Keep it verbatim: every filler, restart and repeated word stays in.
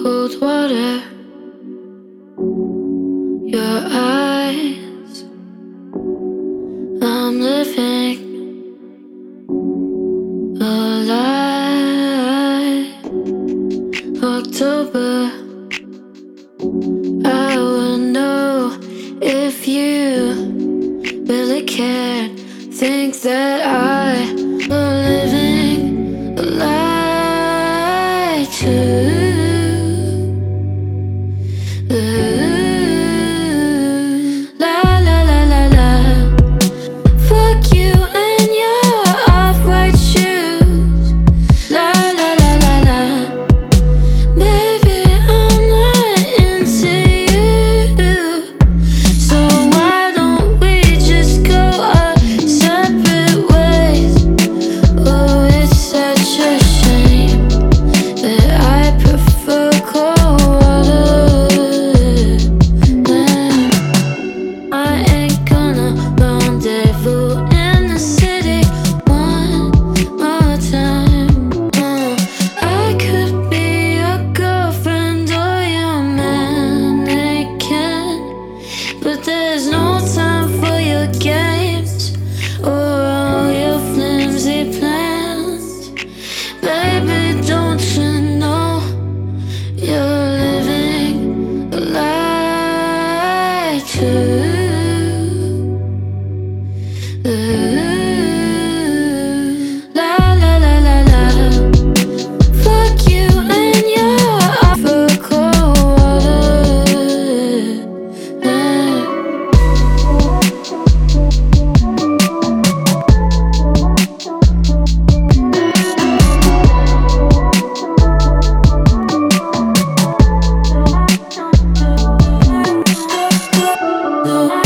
cold water, your eyes. I'm living a lie. October, I would know if you really cared. Think that I was living a lie too. But there's no time for your games or all your flimsy plans. Baby, don't you know you're living a lie too? La la la la la. Fuck you and your offer cold water. No.